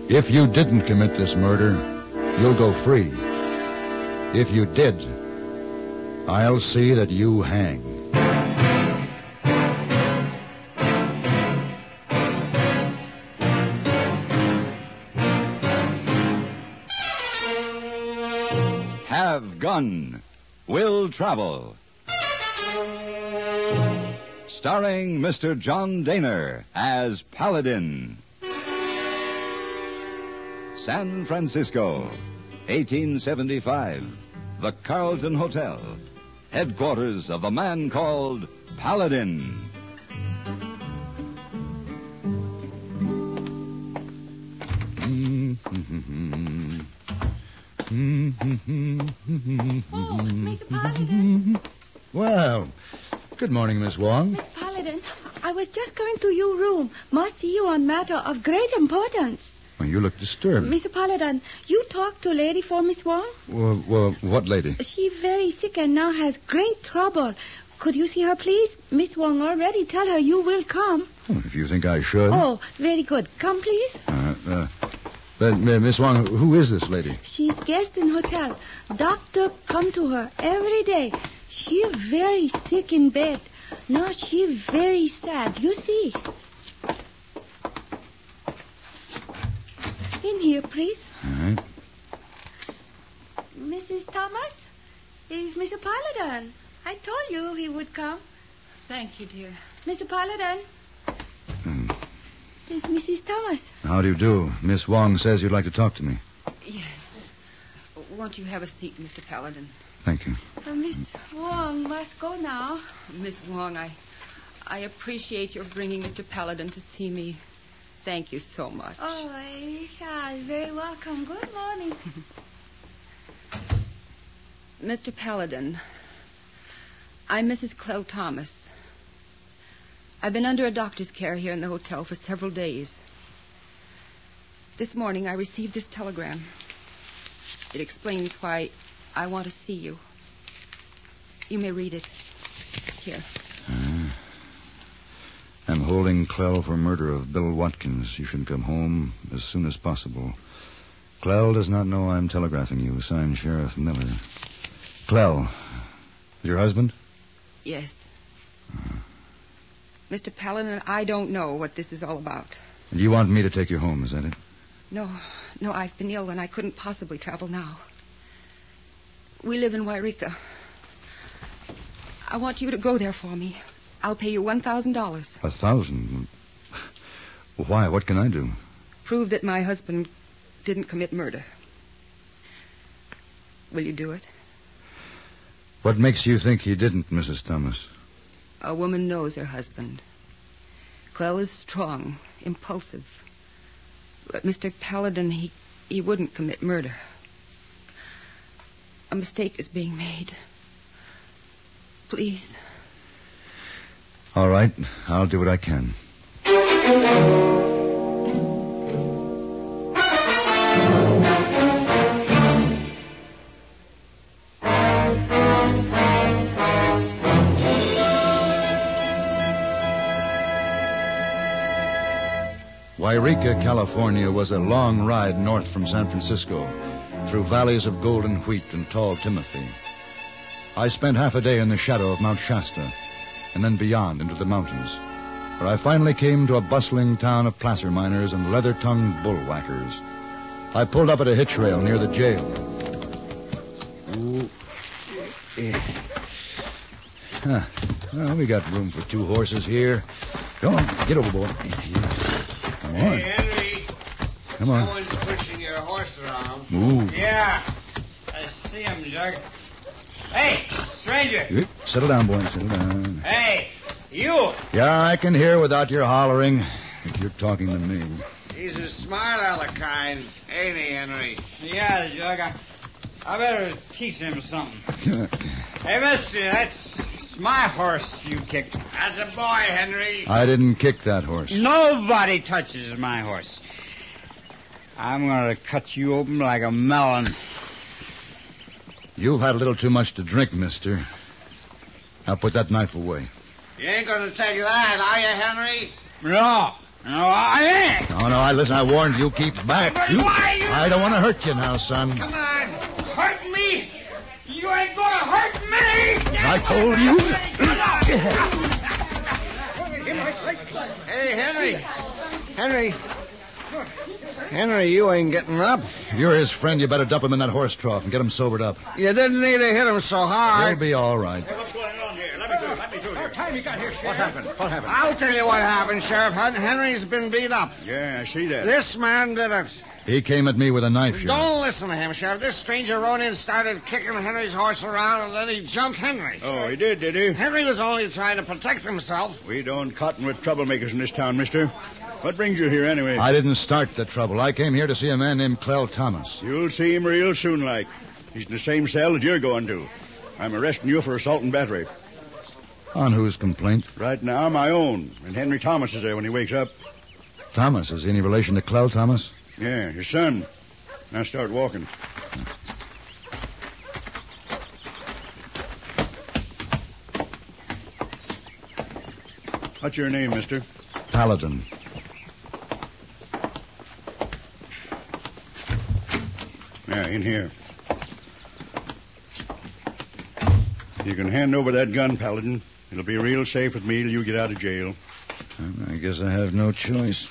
If you didn't commit this murder, you'll go free. If you did, I'll see that you hang. Have Gun. Will Travel. Starring Mr. John Dehner as Paladin. San Francisco, 1875. The Carlton Hotel. Headquarters of the man called Paladin. Oh, Miss Paladin. Well, good morning, Miss Wong. Miss Paladin, I was just going to your room. Must see you on matter of great importance. Well, you look disturbed. Miss Paladin, you talk to lady for Miss Wong? Well, what lady? She very sick and now has great trouble. Could you see her, please? Miss Wong already tell her you will come. Oh, if you think I should. Oh, very good. Come, please. But, Miss Wong, who is this lady? She's guest in hotel. Doctor come to her every day. She very sick in bed. Now she very sad. You see. In here, please. All right. Mrs. Thomas? Is Mr. Paladin. I told you he would come. Thank you, dear. Mr. Paladin. Is Mrs. Thomas. How do you do? Miss Wong says you'd like to talk to me. Yes. Won't you have a seat, Mr. Paladin? Thank you. Miss Wong must go now. Miss Wong, I appreciate your bringing Mr. Paladin to see me. Thank you so much. Oh, Elisa, very welcome. Good morning. Mr. Paladin, I'm Mrs. Clell Thomas. I've been under a doctor's care here in the hotel for several days. This morning I received this telegram. It explains why I want to see you. You may read it. Here. I'm holding Clell for murder of Bill Watkins. You should come home as soon as possible. Clell does not know I'm telegraphing you. Signed, Sheriff Miller. Clell, is your husband? Yes. Mr. Paladin, I don't know what this is all about. And you want me to take you home, is that it? No, I've been ill and I couldn't possibly travel now. We live in Wairika. I want you to go there for me. I'll pay you $1,000. $1,000? Why? What can I do? Prove that my husband didn't commit murder. Will you do it? What makes you think he didn't, Mrs. Thomas? A woman knows her husband. Clell is strong, impulsive. But Mr. Paladin, he wouldn't commit murder. A mistake is being made. Please. All right. I'll do what I can. Wairika, California was a long ride north from San Francisco, through valleys of golden wheat and tall timothy. I spent half a day in the shadow of Mount Shasta, and then beyond into the mountains, where I finally came to a bustling town of placer miners and leather-tongued bullwhackers. I pulled up at a hitch rail near the jail. Well, we got room for 2 horses here. Go on, get over, boy. Come on. Hey, Henry. Come on. Someone's pushing your horse around. Move. Yeah. I see him, Jug. Hey, stranger. Settle down, boy. Settle down. Hey, you. Yeah, I can hear without your hollering, if you're talking to me. He's a smart aleck kind, ain't he, Henry? Yeah, Jug. I better teach him something. Hey, mister, that's my horse you kicked. That's a boy, Henry. I didn't kick that horse. Nobody touches my horse. I'm going to cut you open like a melon. You've had a little too much to drink, mister. Now put that knife away. You ain't going to take that, are you, Henry? No. No, I ain't. No, listen, I warned you. Keep back. Why? I don't want to hurt you now, son. Come on. Hurt me? You ain't gonna hurt me. I told you. Hey, Henry, you ain't getting up. If you're his friend, you better dump him in that horse trough and get him sobered up. You didn't need to hit him so hard. He'll be all right. What's going on here? Let me do it. What time you got here, Sheriff? What happened? I'll tell you what happened, Sheriff Hunt. Henry's been beat up. Yeah, I see that. This man did it. He came at me with a knife, Sheriff. Don't listen to him, Sheriff. This stranger rode in and started kicking Henry's horse around, and then he jumped Henry. Oh, he did he? Henry was only trying to protect himself. We don't cotton with troublemakers in this town, mister. What brings you here anyway? I didn't start the trouble. I came here to see a man named Clell Thomas. You'll see him real soon, like. He's in the same cell that you're going to. I'm arresting you for assault and battery. On whose complaint? Right now, my own. And Henry Thomas is there when he wakes up. Thomas? Is he any relation to Clell Thomas? Yeah, his son. Now start walking. What's your name, mister? Paladin. Yeah, in here. You can hand over that gun, Paladin. It'll be real safe with me till you get out of jail. I guess I have no choice.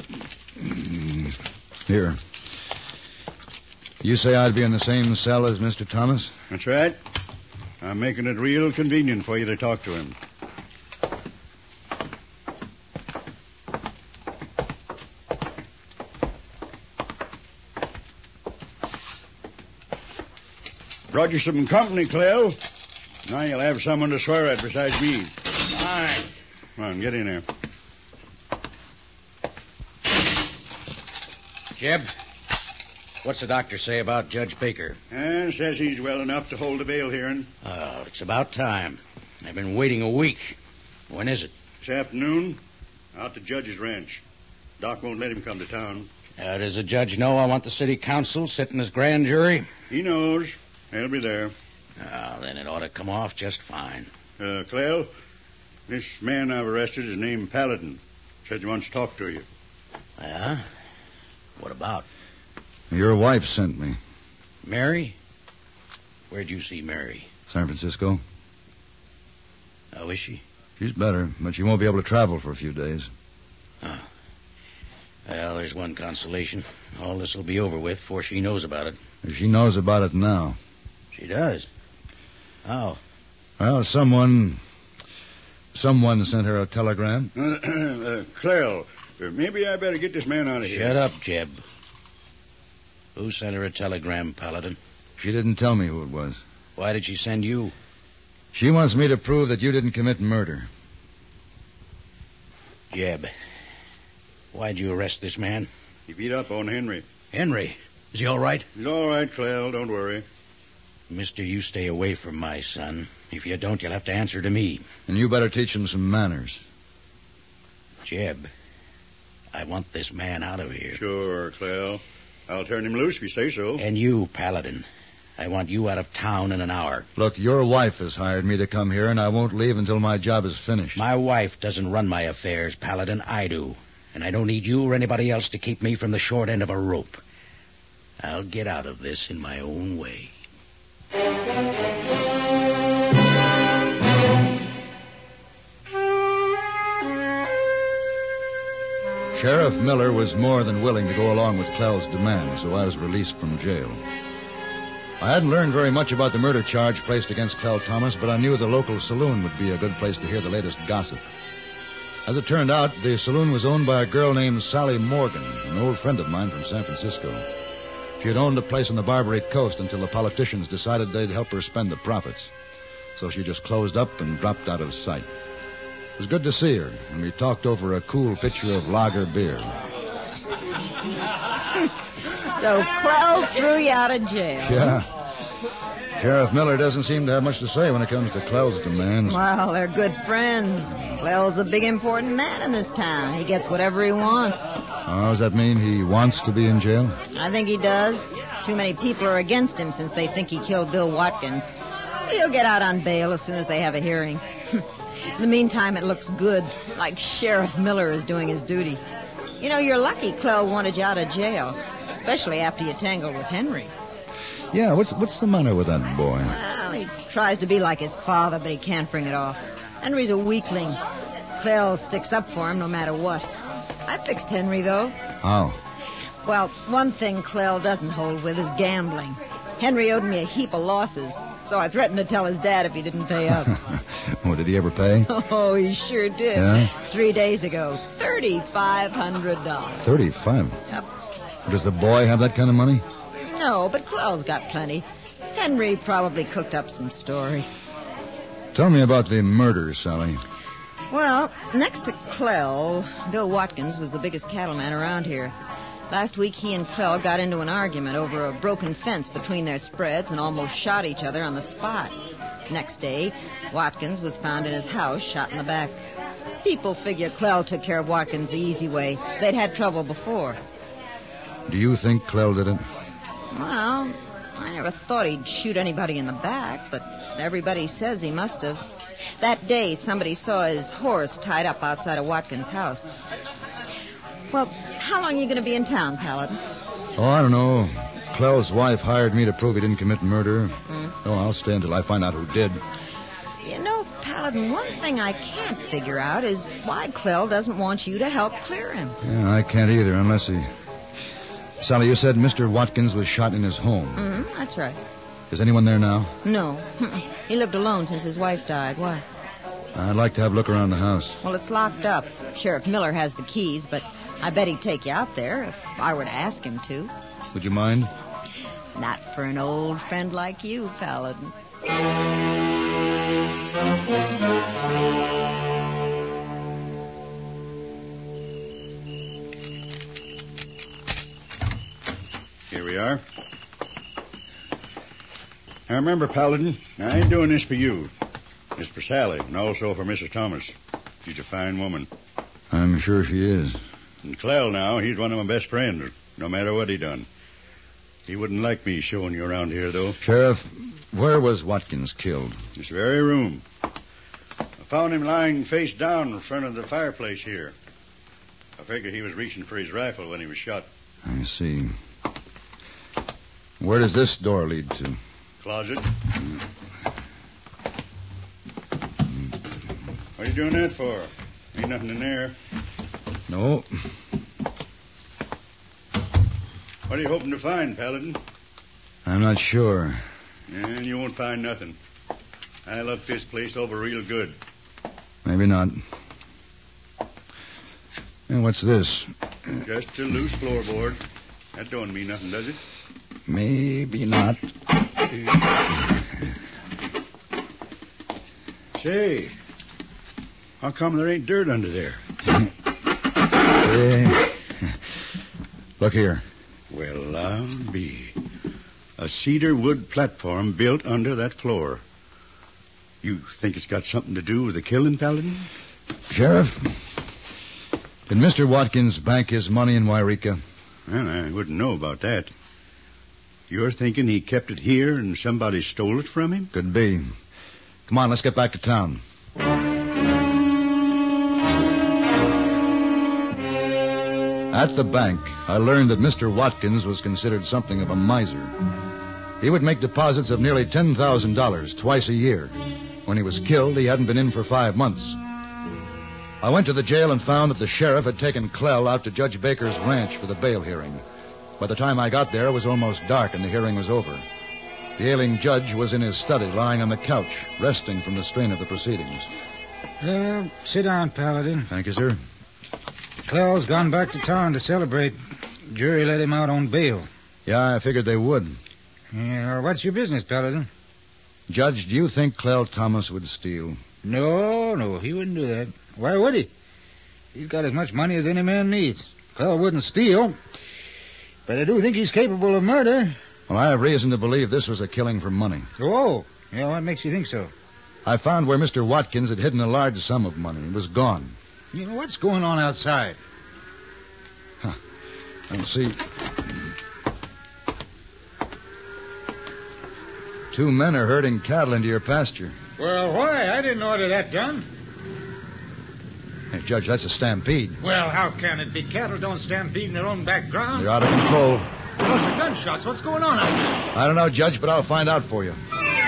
Here. You say I'd be in the same cell as Mr. Thomas? That's right. I'm making it real convenient for you to talk to him. Brought you some company, Clell. Now you'll have someone to swear at besides me. All right. Come on, get in there. Jeb, what's the doctor say about Judge Baker? Says he's well enough to hold a bail hearing. Oh, it's about time. I've been waiting a week. When is it? This afternoon, out to Judge's ranch. Doc won't let him come to town. Does the judge know I want the city council sitting as grand jury? He knows. He'll be there. Oh, then it ought to come off just fine. Clell, this man I've arrested is named Paladin. Said he wants to talk to you. Yeah? What about? Your wife sent me. Mary? Where'd you see Mary? San Francisco. How is she? She's better, but she won't be able to travel for a few days. Oh. Well, there's one consolation. All this will be over with before she knows about it. She knows about it now. She does? How? Well, someone sent her a telegram. Clell, maybe I better get this man out of here. Shut up, Jeb. Who sent her a telegram, Paladin? She didn't tell me who it was. Why did she send you? She wants me to prove that you didn't commit murder. Jeb, why'd you arrest this man? He beat up on Henry. Henry, is he all right? He's all right, Clell. Don't worry. Mister, you stay away from my son. If you don't, you'll have to answer to me. And you better teach him some manners. Jeb, I want this man out of here. Sure, Clell. I'll turn him loose if you say so. And you, Paladin, I want you out of town in an hour. Look, your wife has hired me to come here, and I won't leave until my job is finished. My wife doesn't run my affairs, Paladin. I do. And I don't need you or anybody else to keep me from the short end of a rope. I'll get out of this in my own way. Sheriff Miller was more than willing to go along with Clell's demand, so I was released from jail. I hadn't learned very much about the murder charge placed against Clell Thomas, but I knew the local saloon would be a good place to hear the latest gossip. As it turned out, the saloon was owned by a girl named Sally Morgan, an old friend of mine from San Francisco. She had owned a place on the Barbary Coast until the politicians decided they'd help her spend the profits. So she just closed up and dropped out of sight. It was good to see her, and we talked over a cool pitcher of lager beer. So Clell threw you out of jail. Yeah. Sheriff Miller doesn't seem to have much to say when it comes to Clell's demands. Well, they're good friends. Clell's a big, important man in this town. He gets whatever he wants. Oh, does that mean he wants to be in jail? I think he does. Too many people are against him since they think he killed Bill Watkins. He'll get out on bail as soon as they have a hearing. In the meantime, it looks good, like Sheriff Miller is doing his duty. You know, you're lucky Clell wanted you out of jail, especially after you tangled with Henry. Yeah, what's the matter with that boy? Well, he tries to be like his father, but he can't bring it off. Henry's a weakling. Clell sticks up for him no matter what. I fixed Henry, though. How? Well, one thing Clell doesn't hold with is gambling. Henry owed me a heap of losses, so I threatened to tell his dad if he didn't pay up. Oh, did he ever pay? Oh, he sure did. Yeah? 3 days ago, $3,500. 35? Yep. Does the boy have that kind of money? No, but Clell's got plenty. Henry probably cooked up some story. Tell me about the murder, Sally. Well, next to Clell, Bill Watkins was the biggest cattleman around here. Last week, he and Clell got into an argument over a broken fence between their spreads and almost shot each other on the spot. Next day, Watkins was found in his house, shot in the back. People figure Clell took care of Watkins the easy way. They'd had trouble before. Do you think Clell did it? Well, I never thought he'd shoot anybody in the back, but everybody says he must have. That day, somebody saw his horse tied up outside of Watkins' house. Well, how long are you going to be in town, Paladin? Oh, I don't know. Clell's wife hired me to prove he didn't commit murder. Oh, I'll stay until I find out who did. You know, Paladin, one thing I can't figure out is why Clell doesn't want you to help clear him. Yeah, I can't either unless he... Sally, you said Mr. Watkins was shot in his home. That's right. Is anyone there now? No. He lived alone since his wife died. Why? I'd like to have a look around the house. Well, it's locked up. Sheriff Miller has the keys, but I bet he'd take you out there if I were to ask him to. Would you mind? Not for an old friend like you, Paladin. Here we are. Now remember, Paladin, I ain't doing this for you. It's for Sally, and also for Mrs. Thomas. She's a fine woman. I'm sure she is. And Clell now, he's one of my best friends, no matter what he done. He wouldn't like me showing you around here, though. Sheriff, where was Watkins killed? This very room. I found him lying face down in front of the fireplace here. I figure he was reaching for his rifle when he was shot. I see. Where does this door lead to? Closet. What are you doing that for? Ain't nothing in there. No. What are you hoping to find, Paladin? I'm not sure. And you won't find nothing. I looked this place over real good. Maybe not. And what's this? Just a loose floorboard. That don't mean nothing, does it? Maybe not. Say, how come there ain't dirt under there? Look here. Well, I'll be. A cedar wood platform built under that floor. You think it's got something to do with the killing, Paladin? Sheriff, did Mr. Watkins bank his money in Wairika? Well, I wouldn't know about that. You're thinking he kept it here and somebody stole it from him? Could be. Come on, let's get back to town. At the bank, I learned that Mr. Watkins was considered something of a miser. He would make deposits of nearly $10,000 twice a year. When he was killed, he hadn't been in for 5 months. I went to the jail and found that the sheriff had taken Clell out to Judge Baker's ranch for the bail hearing. By the time I got there, it was almost dark and the hearing was over. The ailing judge was in his study, lying on the couch, resting from the strain of the proceedings. Sit down, Paladin. Thank you, sir. Clell's gone back to town to celebrate. Jury let him out on bail. Yeah, I figured they would. Yeah, what's your business, Paladin? Judge, do you think Clell Thomas would steal? No, he wouldn't do that. Why would he? He's got as much money as any man needs. Clell wouldn't steal. But I do think he's capable of murder. Well, I have reason to believe this was a killing for money. Oh, yeah, what makes you think so? I found where Mr. Watkins had hidden a large sum of money. It was gone. You know, what's going on outside? Let's see. 2 men are herding cattle into your pasture. Well, why? I didn't order that done. Hey, Judge, that's a stampede. Well, how can it be? Cattle don't stampede in their own background. They're out of control. Those are gunshots. What's going on out there? I don't know, Judge, but I'll find out for you.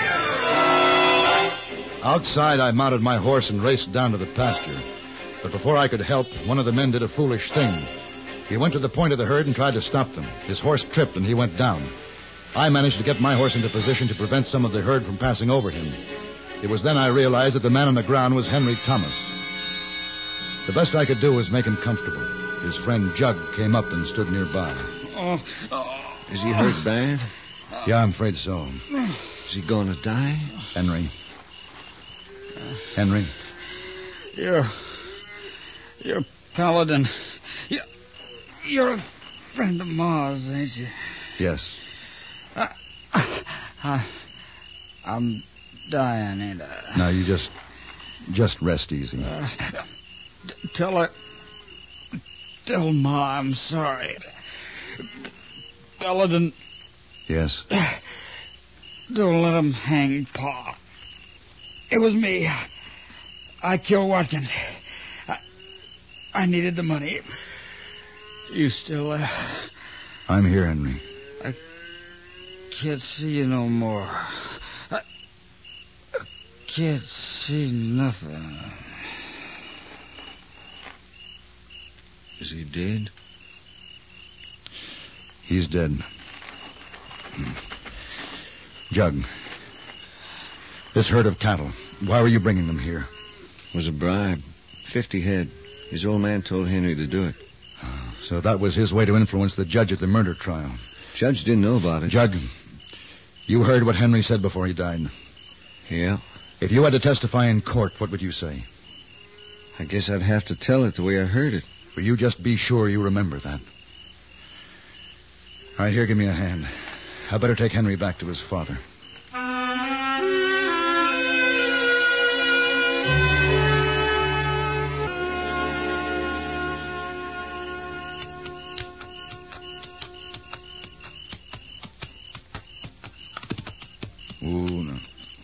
Outside, I mounted my horse and raced down to the pasture. But before I could help, one of the men did a foolish thing. He went to the point of the herd and tried to stop them. His horse tripped and he went down. I managed to get my horse into position to prevent some of the herd from passing over him. It was then I realized that the man on the ground was Henry Thomas. The best I could do was make him comfortable. His friend Jug came up and stood nearby. Is he hurt bad? Yeah, I'm afraid so. Is he going to die? Henry. Henry. You're Paladin. You're a friend of Ma's, ain't you? Yes. I'm dying, ain't I? Now, you just rest easy. Tell Ma I'm sorry. Paladin, Yes. don't let him hang Pa. It was me. I killed Watkins. I needed the money. You still there? I'm here, Henry. I can't see you no more. I can't see nothing. Is he dead? He's dead. Jug, this herd of cattle, why were you bringing them here? It was a bribe. 50 head. His old man told Henry to do it. So that was his way to influence the judge at the murder trial. Judge didn't know about it. Jug, you heard what Henry said before he died. Yeah. If you had to testify in court, what would you say? I guess I'd have to tell it the way I heard it. Will you just be sure you remember that? All right, here, give me a hand. I better take Henry back to his father. Ooh, no.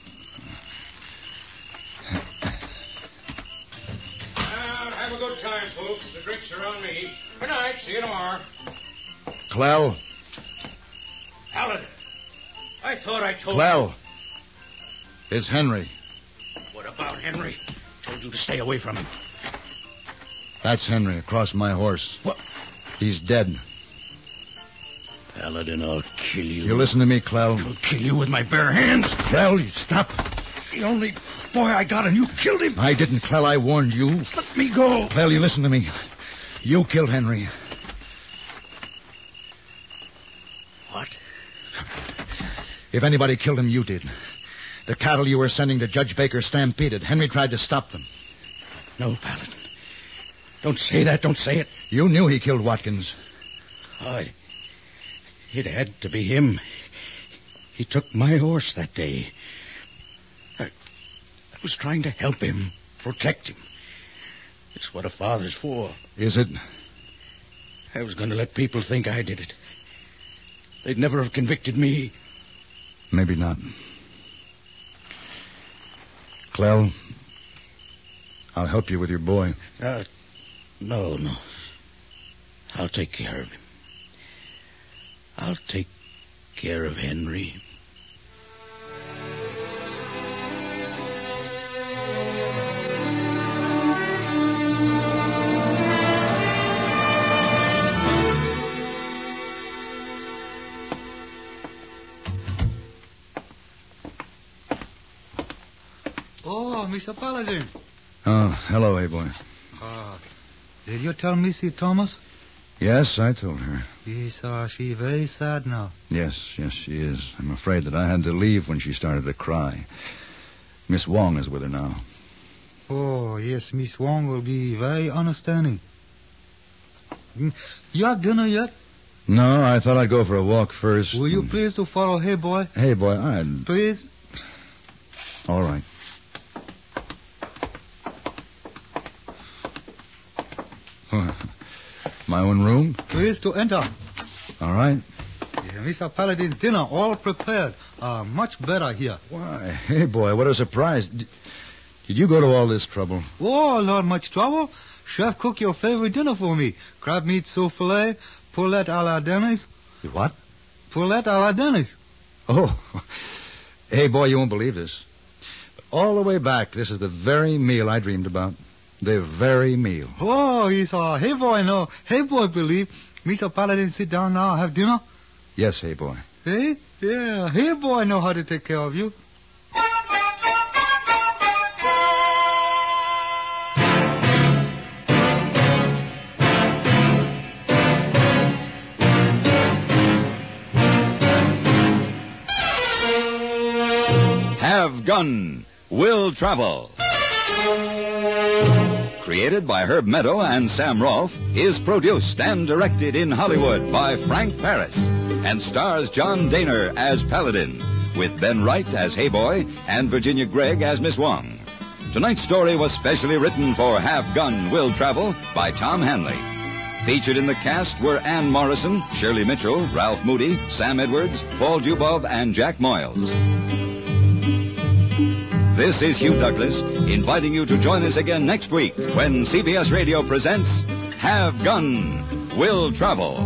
Have a good time, folks. The drinks are on me. Good night. See you tomorrow. Clell. Paladin. I thought I told Clell. It's Henry. What about Henry? Told you to stay away from him. That's Henry across my horse. What? He's dead. Paladin, I'll kill you. You listen to me, Clell. I'll kill you with my bare hands. Clell, stop. The only boy I got, and you killed him. I didn't, Clell. I warned you. Let me go. Clell, you listen to me. You killed Henry. What? If anybody killed him, you did. The cattle you were sending to Judge Baker stampeded. Henry tried to stop them. No, Paladin. Don't say that. Don't say it. You knew he killed Watkins. It had to be him. He took my horse that day. I was trying to help him, protect him. It's what a father's for. Is it? I was going to let people think I did it. They'd never have convicted me. Maybe not. Clell, I'll help you with your boy. No. I'll take care of him. I'll take care of Henry. Oh, Mr. Paladin. Oh, hello, A-boy. Did you tell Missy Thomas? Yes, I told her. Yes, she very sad now. Yes, she is. I'm afraid that I had to leave when she started to cry. Miss Wong is with her now. Oh, yes, Miss Wong will be very understanding. You have dinner yet? No, I thought I'd go for a walk first. Will you please to follow Hey Boy? Hey, boy, I'd... Please? All right. My own room? Please to enter. All right. Yeah, Mr. Paladin's dinner all prepared. Much better here. Why, hey, boy, what a surprise. Did you go to all this trouble? Oh, not much trouble. Chef, cook your favorite dinner for me. Crab meat souffle, poulet à la Dennis. What? Poulet à la Dennis. Oh. Hey, boy, you won't believe this. All the way back, this is the very meal I dreamed about. The very meal. Oh, Esau. Hey, boy, no. Hey, boy, believe. Mr. Paladin, sit down now, have dinner? Yes, hey, boy. Hey? Yeah, hey, boy, know how to take care of you. Have Gun Will Travel. Created by Herb Meadow and Sam Rolfe, is produced and directed in Hollywood by Frank Paris, and stars John Daner as Paladin, with Ben Wright as Hey Boy and Virginia Gregg as Miss Wong. Tonight's story was specially written for Have Gun Will Travel by Tom Hanley. Featured in the cast were Ann Morrison, Shirley Mitchell, Ralph Moody, Sam Edwards, Paul Dubov, and Jack Moyles. This is Hugh Douglas, inviting you to join us again next week when CBS Radio presents Have Gun Will Travel.